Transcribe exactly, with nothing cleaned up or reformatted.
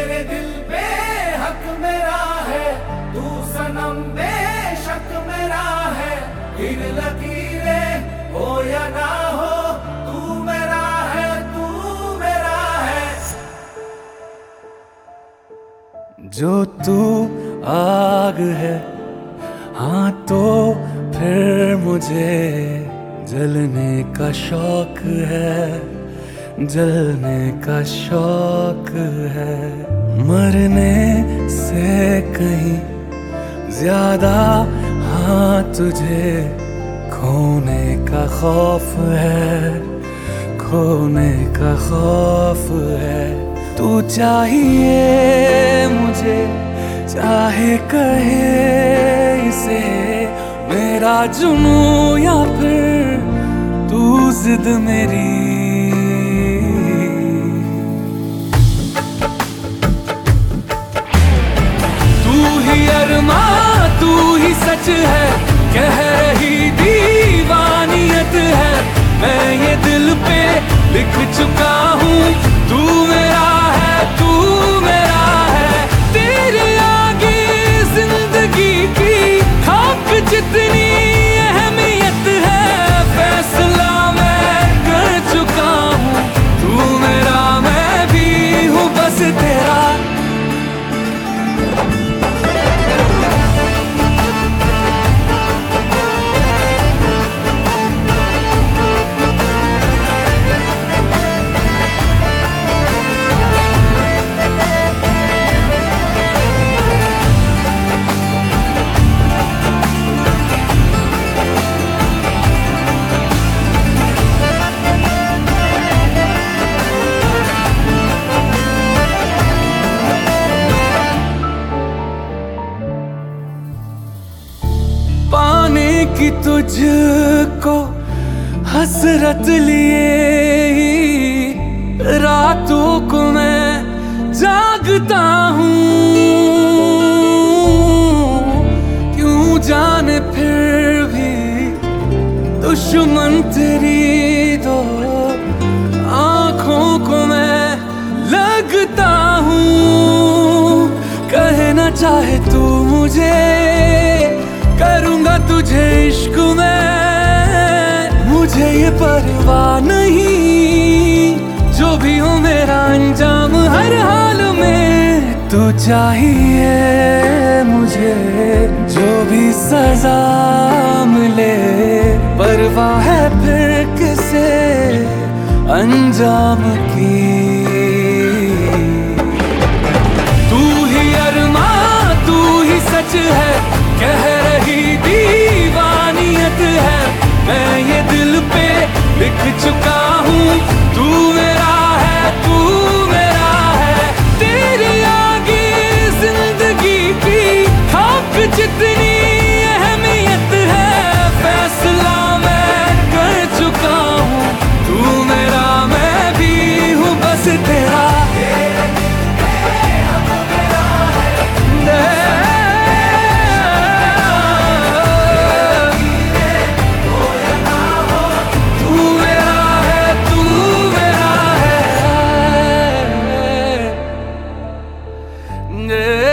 मेरे दिल पे हक मेरा है, तू सनम बेशक मेरा है। इन लकीरें हो या ना हो, तू मेरा है, तू मेरा है। जो तू आग है, हाँ तो फिर मुझे जलने का शौक है, जलने का शौक है। मरने से कहीं ज्यादा हाँ तुझे खोने का खौफ है, खोने का खौफ है। तू चाहिए मुझे, चाहे कहे इसे मेरा जुनू या फिर तू जिद मेरी। तू ही अरमा, तू ही सच है, कह रही दीवानियत है। मैं ये दिल पे लिख चुका हूँ, तू मेरा है, तू मेरा है। तेरे आगे जिंदगी की खाक जितनी अहमियत है। फैसला मैं कर चुका हूँ, तू मेरा मैं भी हूँ बस तेरा। पाने की तुझको हसरत लिए ही रातों को मैं जागता हूँ। क्यों जाने फिर भी दुश्मन तेरी दो आँखों को मैं लगता हूँ। कहना चाहे तू मुझे, करूंगा तुझे इश्क में, मुझे ये परवाह नहीं। जो भी हो मेरा अंजाम हर हाल में। तू चाहिए मुझे, जो भी सजा मिले, परवाह है फिर किसे अंजाम की। तू ही अरमा, तू ही सच है, कह रही दीवानियत है। मैं ये दिल पे लिख चुका हूँ, तू मेरा है, तू मेरा है। तेरे आगे जिंदगी की खाक जितनी अहमियत है। फैसला मैं कर चुका हूँ, तू मेरा मैं भी हूँ बस तेरा। Yeah.